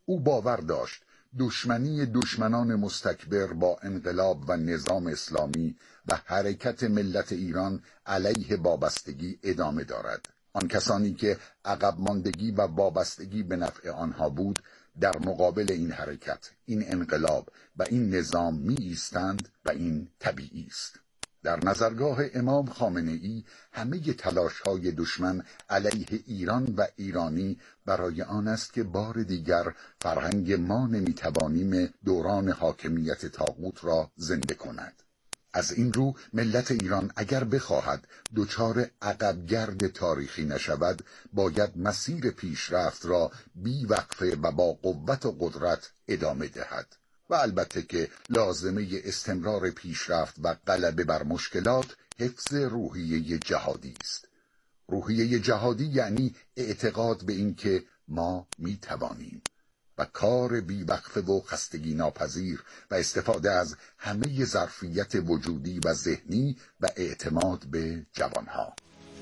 او باور داشت دشمنی دشمنان مستکبر با انقلاب و نظام اسلامی و حرکت ملت ایران علیه وابستگی ادامه دارد. آن کسانی که عقب ماندگی و وابستگی به نفع آنها بود در مقابل این حرکت، این انقلاب و این نظام می ایستند و این طبیعی است. در نظرگاه امام خامنه‌ای همه تلاش‌های دشمن علیه ایران و ایرانی برای آن است که بار دیگر فرهنگ ما نمی‌توانیم دوران حاکمیت طاغوت را زنده کند. از این رو ملت ایران اگر بخواهد دچار عقبگرد تاریخی نشود، باید مسیر پیشرفت را بی وقفه و با قوت و قدرت ادامه دهد. و البته که لازمه استمرار پیشرفت و غلبه بر مشکلات حفظ روحیه جهادی است. روحیه جهادی یعنی اعتقاد به این که ما میتوانیم و کار بیوقفه و خستگی ناپذیر و استفاده از همه ظرفیت وجودی و ذهنی و اعتماد به جوانها.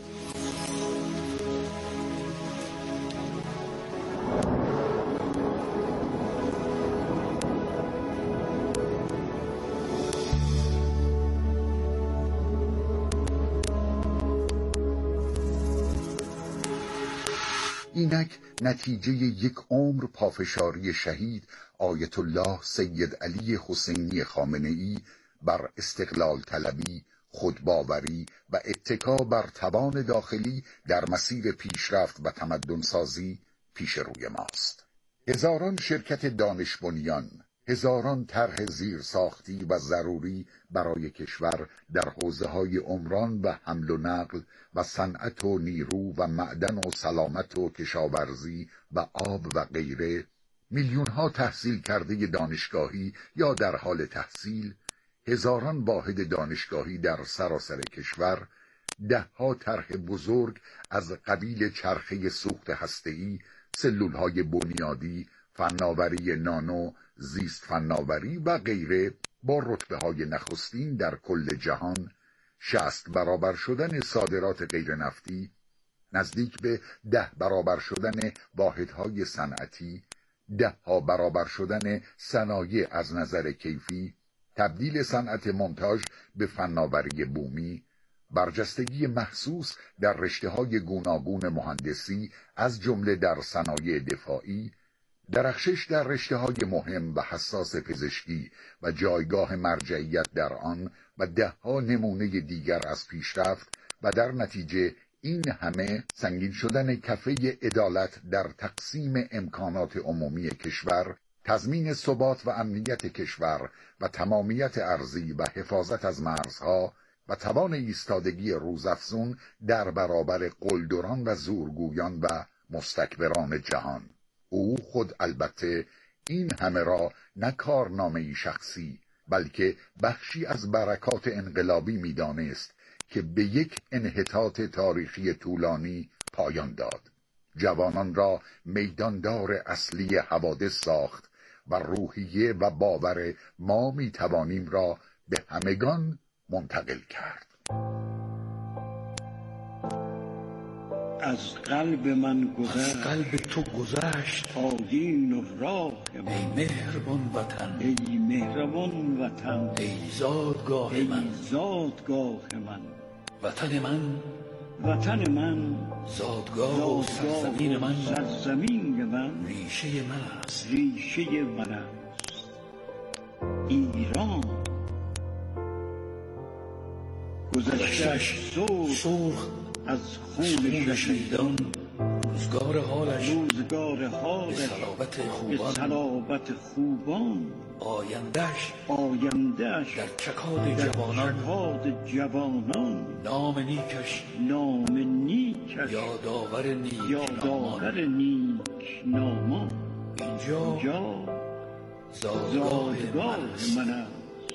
اینک نتیجه یک عمر پافشاری شهید آیت الله سید علی حسینی خامنه‌ای بر استقلال طلبی، خودباوری و اتکا بر توان داخلی در مسیر پیشرفت و تمدن سازی پیش روی ماست. هزاران شرکت دانش بنیان، هزاران طرح زیرساختی و ضروری برای کشور در حوزه‌های عمران و حمل و نقل و صنعت و نیرو و معدن و سلامت و کشاورزی و آب و غیره، میلیون‌ها تحصیل کرده دانشگاهی یا در حال تحصیل، هزاران واحد دانشگاهی در سراسر کشور، ده‌ها طرح بزرگ از قبیل چرخه سوخت هسته‌ای، سلول‌های بنیادی، فناوری نانو، زیست فناوری و غیره با رتبه‌های نخستین در کل جهان، 60 برابر شدن صادرات غیر نفتی، نزدیک به 10 برابر شدن واحدهای صنعتی، 10 برابر شدن صنایع از نظر کیفی، تبدیل صنعت مونتاژ به فناوری بومی، برجستگی محسوس در رشته‌های گوناگون مهندسی از جمله در صنایع دفاعی، درخشش در رشته‌های مهم و حساس پزشکی و جایگاه مرجعیت در آن و 10 نمونه دیگر از پیشرفت و در نتیجه این همه سنگین شدن کفه عدالت در تقسیم امکانات عمومی کشور، تضمین ثبات و امنیت کشور و تمامیت ارضی و حفاظت از مرزها و توان ایستادگی روزافزون در برابر قلدران و زورگویان و مستکبران جهان. او خود البته این همه را نه کارنامه‌ای شخصی بلکه بخشی از برکات انقلابی می‌دانست که به یک انحطاط تاریخی طولانی پایان داد. جوانان را میداندار اصلی حوادث ساخت و روحیه و باور ما می‌توانیم را به همگان منتقل کرد. از قلب من گذشت، از قلب تو گذشت آیین و راه من. ای مهربان وطن، ای مهربان وطن، ای زادگاه من، ای زادگاه من. وطن من، وطن من، زادگاه و سرزمین من، سرزمین من، ریشه من است، ریشه من است. ایران گذشتش سرخ از خون شهیدان، روزگار حالش به صلابت خوبان، آیندهش در چکاد جوانان، نام نیکش یادآور نیک نامان. اینجا زادگاه من است.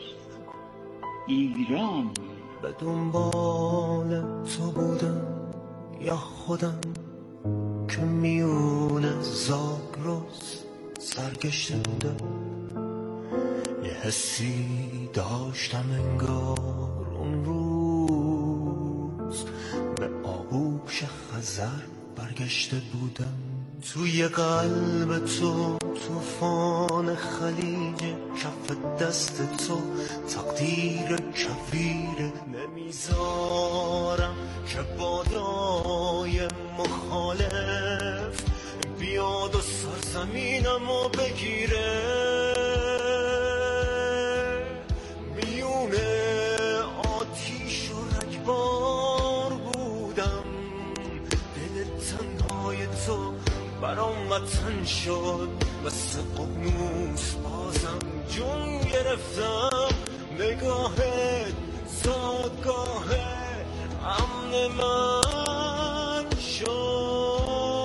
ایران به دنبال تو بودم یا خودم که میون زاگرس سرگشته بودم، یه حسی داشتم انگار اون روز به آغوش خزر برگشته بودم. توی قلب تو طوفان خلیج، کف دست تو تقدیر کفیره. نمیذارم که بادای مخالف بیاد و سرزمینمو بگیره. میونه آتیش و رگبار بودم، دل تنهای تو برام وطن شد. مثل ققنوس بازم جون گرفتم. نگاهت زادگاه امن من شد.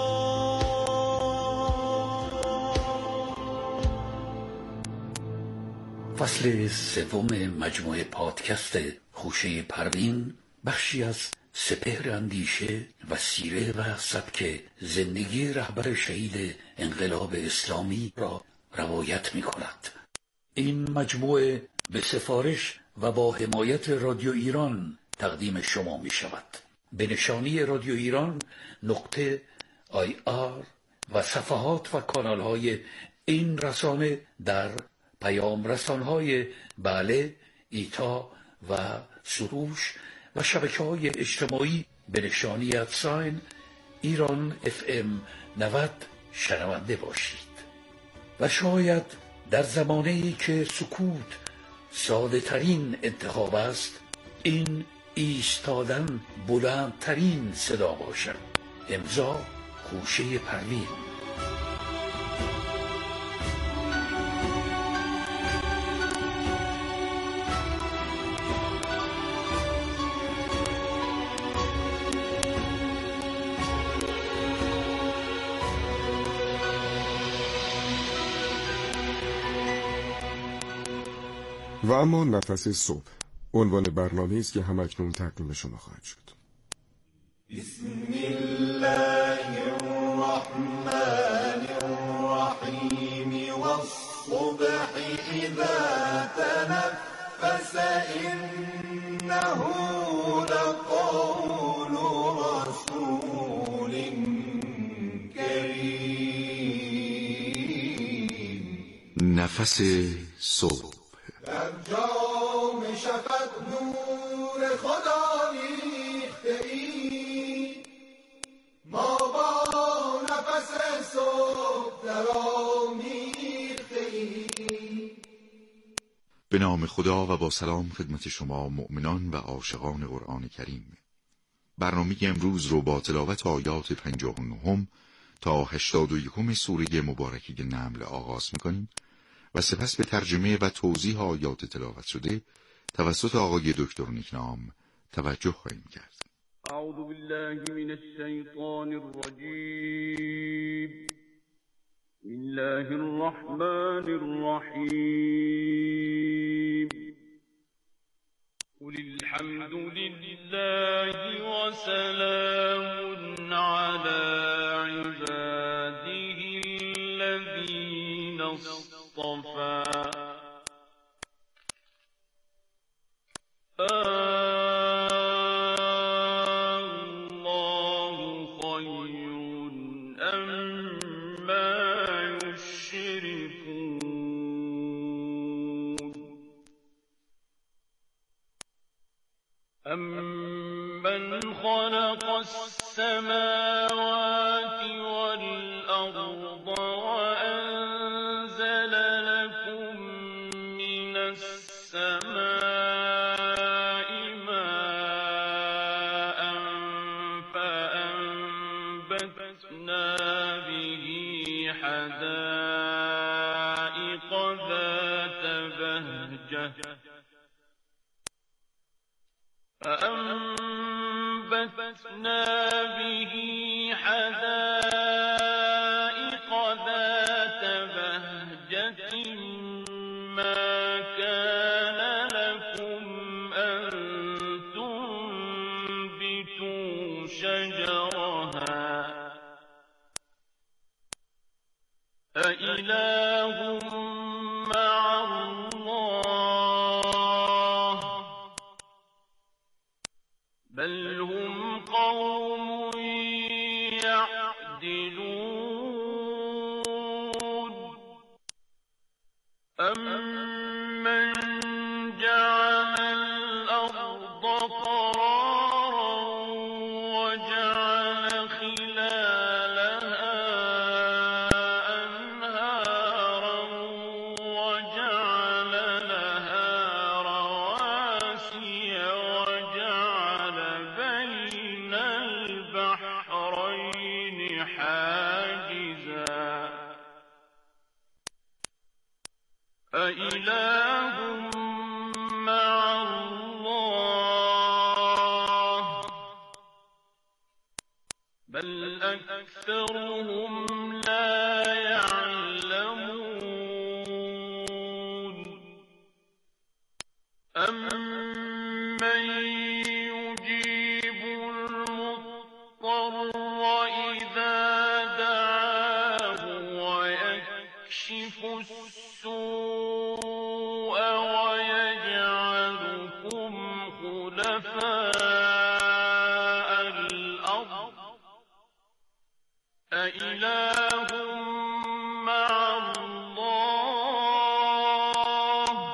فصل سوم مجموعه پادکست خوشه پروین بخشی از سپهر اندیشه و سیره و سبک زندگی رهبر شهید انقلاب اسلامی را روایت می کند. این مجموعه به سفارش و با حمایت رادیو ایران تقدیم شما می شود. به نشانی رادیو ایران .ir و صفحات و کانال های این رسانه در پیام رسانهای بله، ایتا و سروش و شبکه‌های اجتماعی به نشانی ادساین ایران FM 90 شنونده باشید. و شاید در زمانه‌ای که سکوت ساده ترین انتخاب است، این ایستادن بلندترین صدا باشد. امضا خوشه پروین. و اما نفس صبح عنوان برنامه است که همکنون تقدیم شما خواهد شد. بسم الله الرحمن الرحیم والصبح اذا تنفس انه لقول رسول کریم. نفس صبح. در جام شفق نور خدا ریخته ای، ما با نفس صبح درآمیخته ای. به نام خدا و با سلام خدمت شما مؤمنان و عاشقان قرآن کریم. برنامه امروز رو با تلاوت آیات 59 تا 81 سوره مبارکه نمل آغاز می‌کنیم و سپس به ترجمه و توضیح آیات تلاوت شده توسط آقای دکتر نیکنام توجه خواهیم کرد. اعوذ بالله من الشیطان الرجیم. بسم الله الرحمن الرحیم. قل الحمد لله وسلام على عباده الذين اصطفى. الله خير أما يشركون. أمن خلق السماوات والأرض وأنزل لكم من السماء ماء فأنبتنا به حدائق ذات بهجة ما كان لكم أن تنبتوا شجرها أإله مع الله بل هم قوم يعدلون. أَمَّن جَعَلَ الْأَرْضَ قَرَارًا وَجَعَلَ خِلَالَهَا أَنْهَارًا وَجَعَلَ لَهَا رَوَاسِيَ وَجَعَلَ بَيْنَ الْبَحْرَيْنِ حَاجِزًا أَإِلَٰهٌ مَّعَ اللَّهِ ۚ بَلْ أَكْثَرُهُمْ لَا يَعْلَمُونَ أَمَّن يُجِيبُ الْمُضْطَرَّ إِذَا دَعَاهُ وَيَكْشِفُ السُّوءَ وَيَجْعَلُكُمْ خُلَفَاءَ الْأَرْضِ أَإِلَٰهٌ مَّعَ اللَّهِ ۚ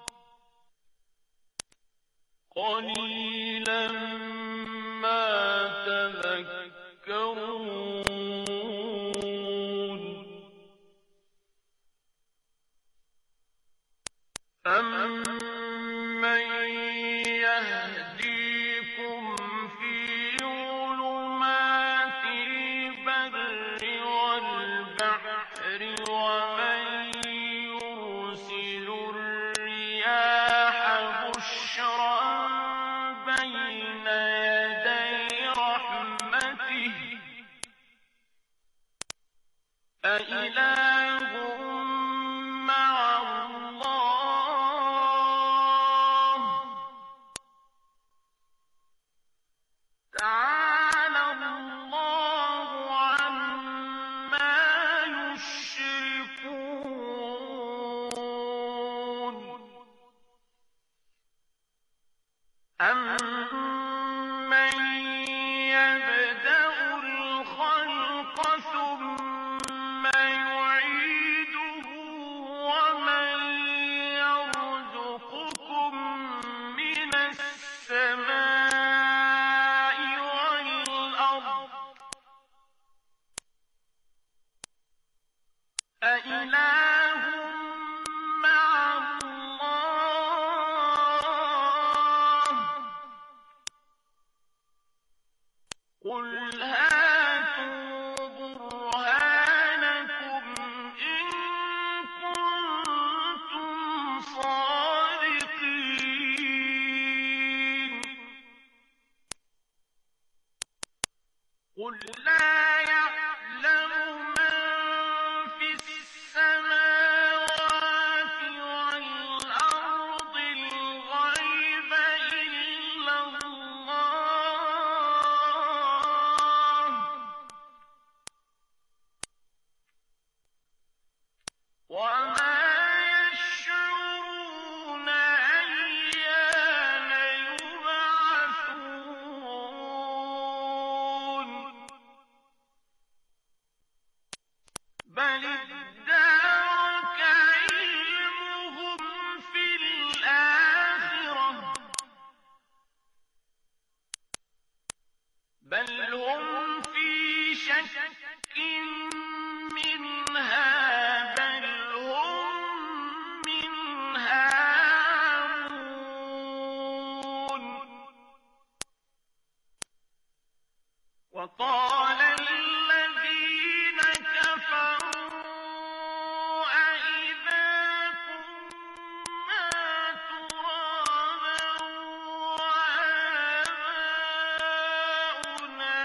قَلِيلًا مَّا تَذَكَّرُونَ أَمَّن يَهْدِيكُمْ فِي ظُلُمَاتِ الْبَرِّ وَالْبَحْرِ وَمَن يُرْسِلُ الرِّيَاحَ بُشْرًا بَيْنَ يَدَيْ رَحْمَتِهِ أَإِلَٰهٌ مَّعَ اللَّهِ ۚ تَعَالَى اللَّهُ عَمَّا يُشْرِكُونَ أَمَّن يَبْدَأُ الْخَلْقَ ثُمَّ يُعِيدُهُ وَمَن يَرْزُقُكُم مِّنَ السَّمَاءِ وَالْأَرْضِ أَإِلَٰهٌ مَّعَ اللَّهِ ۚ قُلْ هَاتُوا بُرْهَانَكُمْ إِن كُنتُمْ صَادِقِينَ قُل لَّا يَعْلَمُ مَن فِي السَّمَاوَاتِ وَالْأَرْضِ الْغَيْبَ إِلَّا اللَّهُ ۚ وَمَا يَشْعُرُونَ أَيَّانَ يُبْعَثُونَ بَلِ ادَّارَكَ عِلْمُهُمْ فِي الْآخِرَةِ ۚ بَلْ هُمْ فِي شَكٍّ مِّنْهَا بَلْ هُم مِّنْهَا عَمُونَ وَقَالَ الَّذِينَ كَفَرُوا أَإِذَا كُنَّا تُرَابًا وَآبَاؤُنَا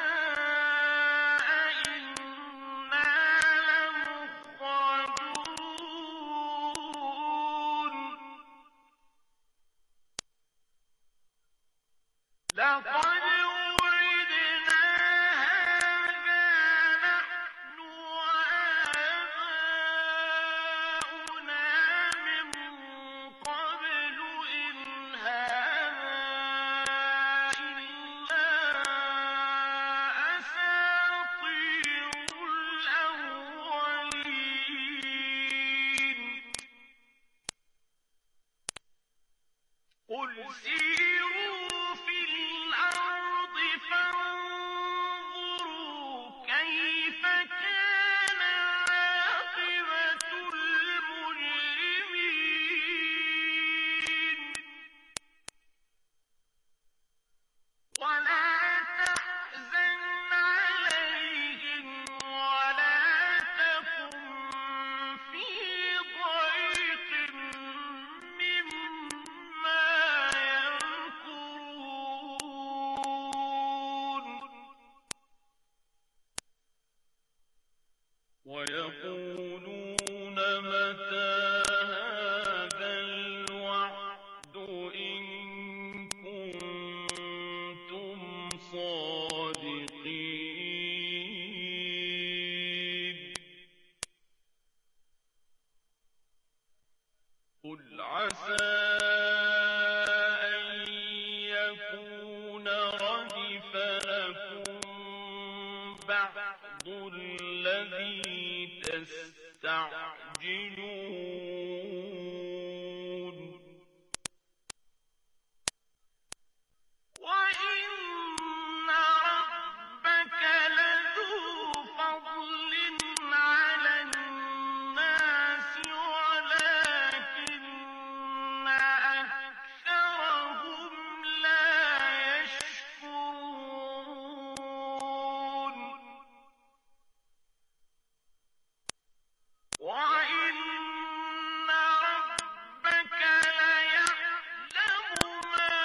أَإِنَّا لَمُخْرَجُونَ لَقَدْ وُعِدْنَا هَٰذَا نَحْنُ وَآبَاؤُنَا مِن قَبْلُ إِنْ هَٰذَا إِلَّا أَسَاطِيرُ الْأَوَّلِينَ سيروا في الأرض فانظروا كيف كان عاقبة المجرمين ولا تحزن عليهم ولا تكن في ضيق مما يمكرون ويقولون متى هذا الوعد إن كنتم صادقين قل عسى أن يكون ردف لكم بعض الذي تستعجلون وإن ربك لذو فضل على الناس ولكن أكثرهم لا يشكرون وإن ربك ليعلم ما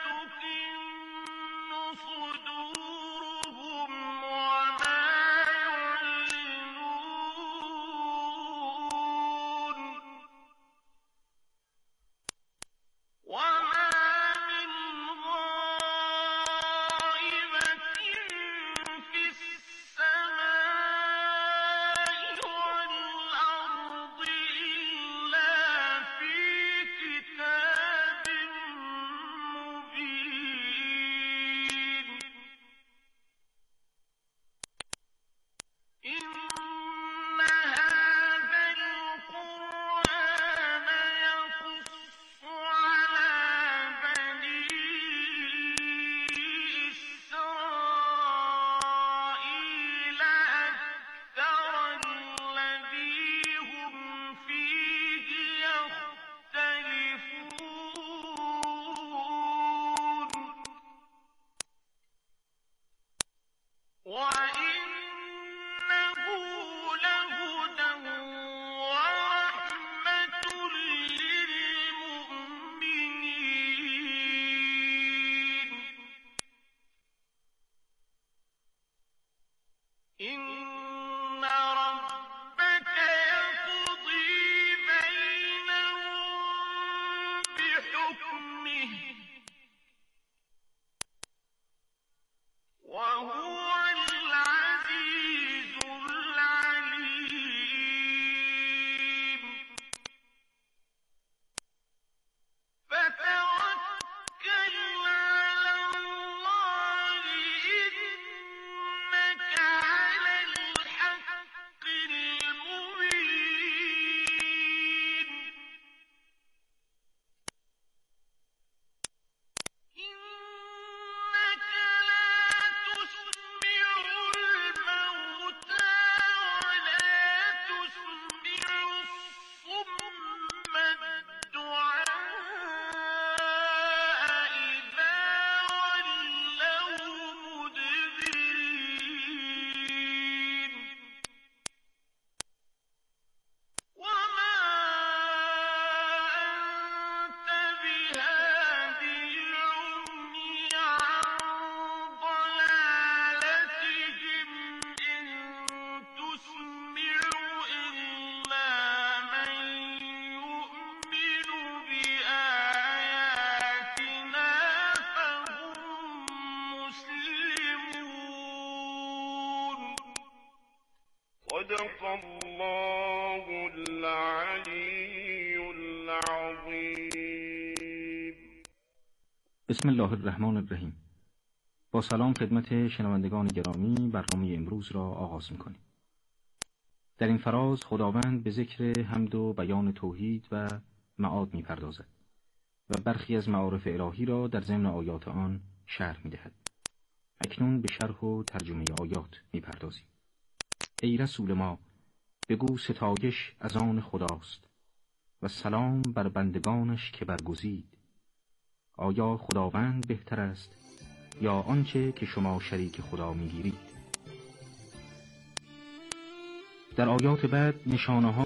تكن صدورهم وما يعلنون وما من غائبة في السماء والأرض إلا في كتاب مبين إن هذا القرآن يقص على بني إسرائيل أكثر الذي هم فيه يختلفون وإنه لهدى ورحمة للمؤمنين إن ربك يقضي بينهم بحكمه وهو العزيز العليم فتوكل على الله إنك على الحق المبين إنك لا تسمع الموتى ولا تسمع الصم الدعاء إذا ولوا مدبرين وما أنت بهاد العمي عن ضلالتهم إن تسمع إلا من يؤمن بآياتنا فهم مسلمون صدق الله العلي العظيم. بسم الله الرحمن الرحیم. با سلام خدمت شنوندگان گرامی، برنامه امروز را آغاز می‌کنیم. در این فراز خداوند به ذکر حمد و بیان توحید و معاد می‌پردازد و برخی از معارف الهی را در ضمن آیات آن شرح می‌دهد. اکنون به شرح و ترجمه آیات می‌پردازیم. ای رسول ما، بگو ستایش از آن خداست و سلام بر بندگانش که برگزید. آیا خداوند بهتر است یا آنچه که شما شریک خدا می‌گیرید؟ در آیات بعد نشانه‌ها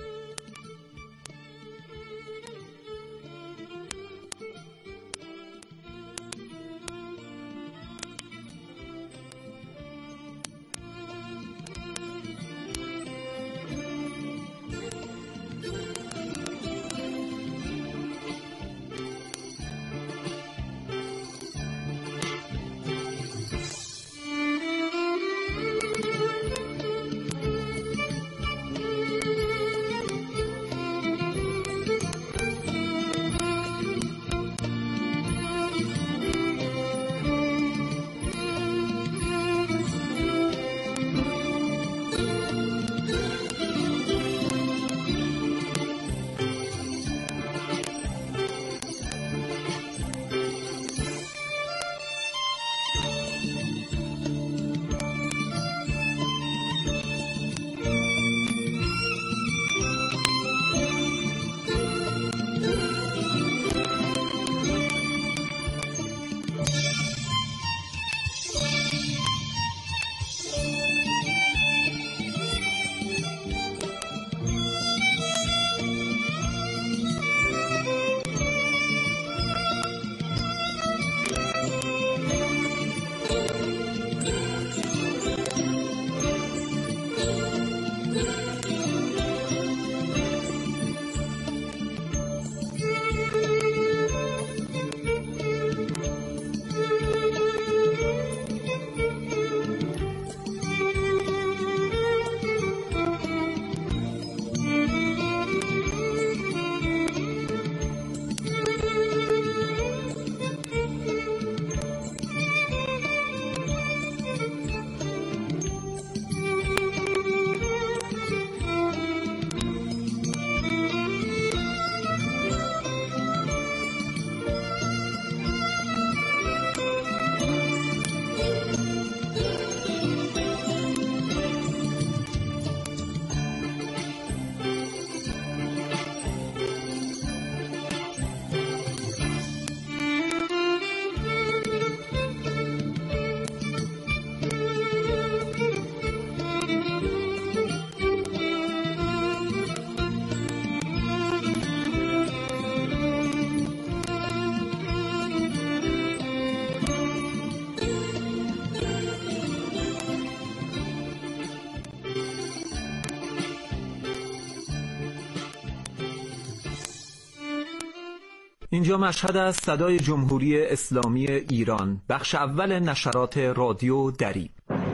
اینجا مشهد از صدای جمهوری اسلامی ایران، بخش اول نشرات رادیو دری.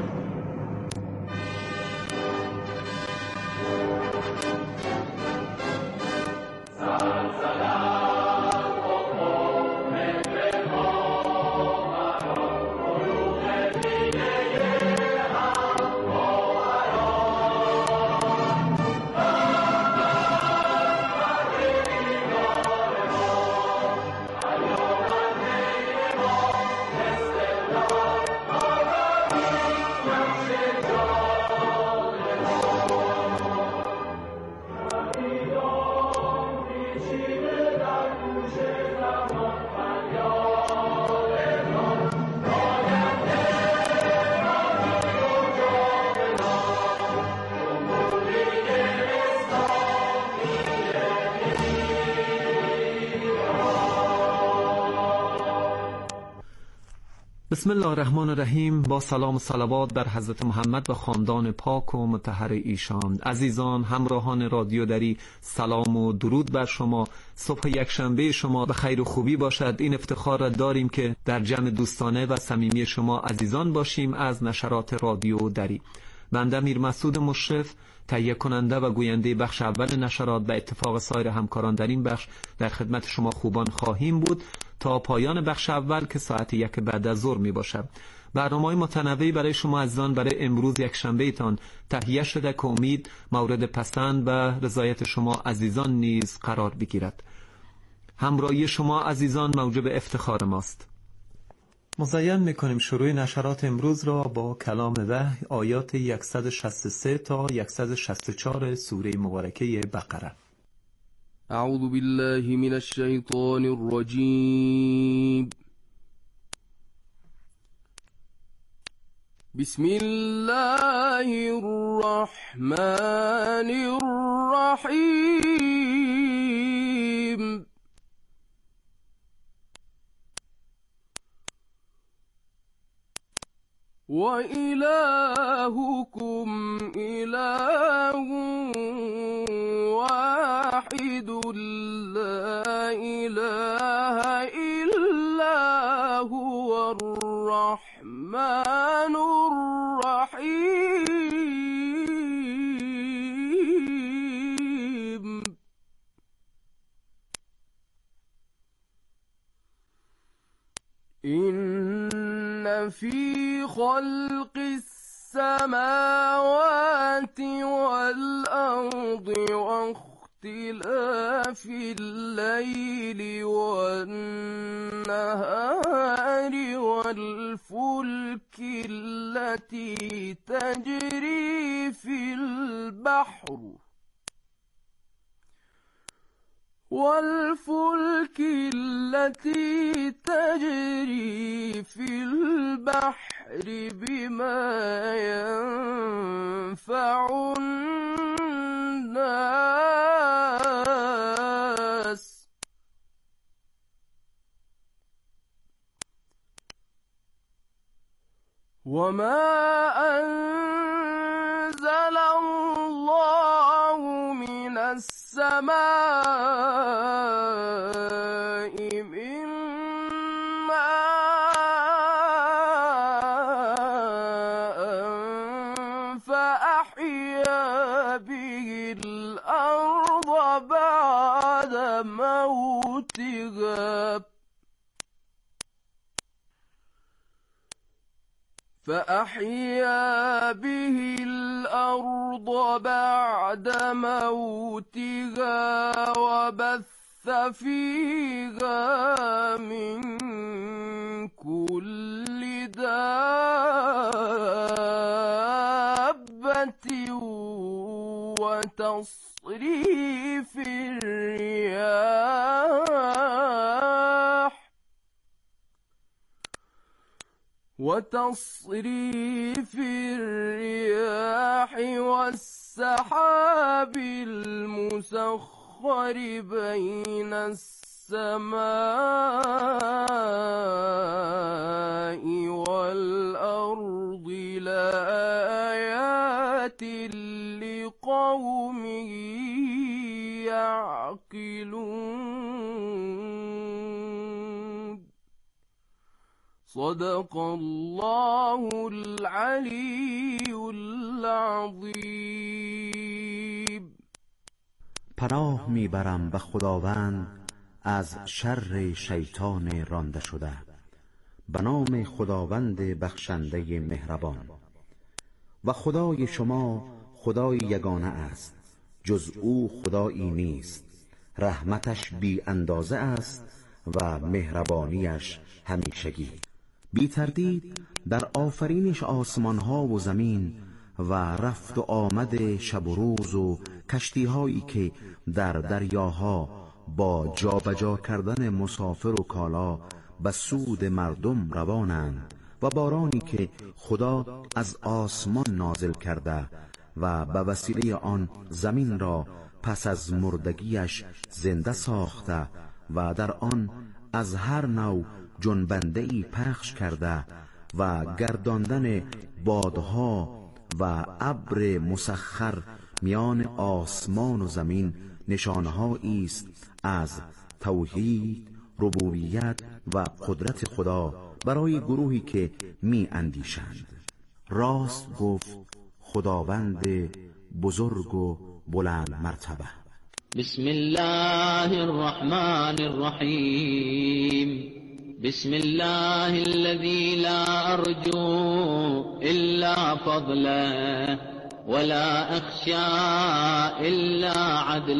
بسم الله الرحمن الرحیم. با سلام و صلوات بر حضرت محمد و خاندان پاک و مطهر ایشان. عزیزان همراهان رادیو دری، سلام و درود بر شما. صبح یکشنبه شما به خیر و خوبی باشد. این افتخار را داریم که در جمع دوستانه و صمیمی شما عزیزان باشیم از نشرات رادیو دری. بنده میر مسعود مشرف، تهیه کننده و گوینده بخش اول نشرات، به اتفاق سایر همکاران در این بخش در خدمت شما خوبان خواهیم بود تا پایان بخش اول که ساعت 1 بعد از ظهر می باشد. برنامه‌های متنوعی برای شما عزیزان برای امروز یکشنبه تان تهیه شده که امید مورد پسند و رضایت شما عزیزان نیز قرار بگیرد. همراهی شما عزیزان موجب افتخار ماست. مزین میکنیم شروع نشرات امروز را با کلام وحی آیات 163 تا 164 سوره مبارکه بقره. اعوذ بالله من الشیطان الرجیم. بسم الله الرحمن الرحیم. وإلهكم إله واحد لا إله إلا هو الرحمن الرحيم. إن في خلق السماوات والأرض واختلاف الليل والنهار والفلك التي تجري في البحر بما ينفع الناس وما أنزل الله من السماء من ماء فأحيا به الأرض بعد موتها وبث فيها من كل دابة وتصريف الرياح والسحاب المسخر بين السماء والأرض لآيات لقوم يعقلون. صدق الله العلی العظیم. پناه میبرم به خداوند از شر شیطان رانده شده. به نام خداوند بخشنده مهربان. و خدای شما خدای یگانه است، جز او خدایی نیست. رحمتش بی اندازه است و مهربانیش همیشگی. بی تردید در آفرینش آسمان ها و زمین و رفت و آمد شب و روز و کشتی هایی که در دریاها با جابجا کردن مسافر و کالا به سود مردم روانند و بارانی که خدا از آسمان نازل کرده و به وسیله آن زمین را پس از مردگیش زنده ساخته و در آن از هر نوع جنبنده‌ای پخش کرده و گرداندن بادها و ابر مسخر میان آسمان و زمین نشانه‌هایی است از توحید، ربوبیت و قدرت خدا برای گروهی که می اندیشند. راست گفت خداوند بزرگ و بلند مرتبه. بسم الله الرحمن الرحیم. بسم الله الذي لا أرجو إلا فضله ولا أخشى إلا عدله